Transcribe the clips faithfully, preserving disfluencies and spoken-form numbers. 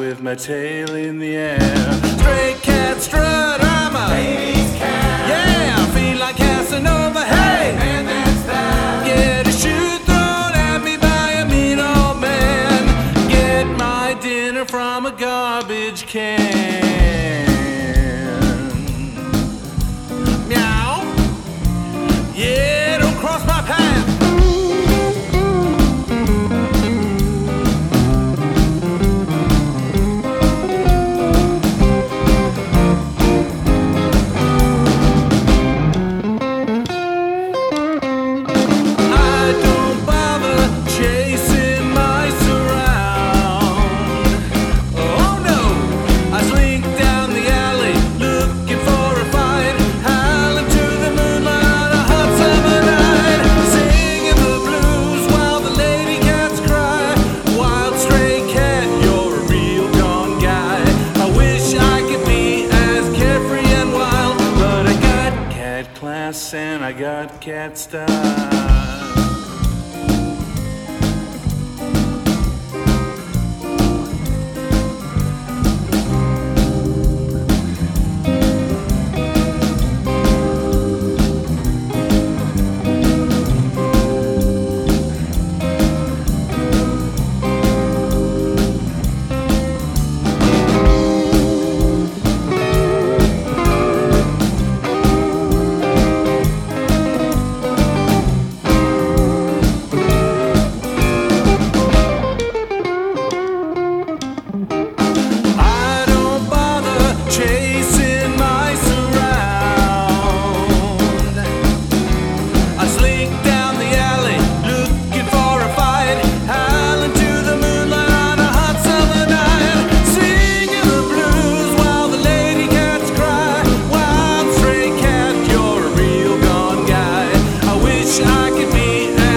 with my tail in the air. Straight cat strut, I'm a ladies' cat. Yeah, I feel like Casanova. Hey, And that's that. get a shoe thrown at me by a mean old man. Get my dinner from a garbage can. Meow. Yeah, don't cross my path. And I got cat style.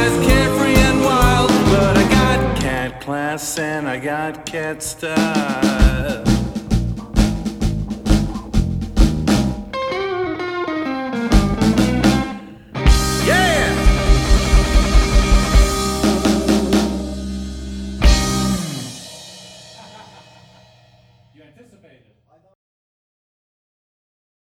And I got cat style.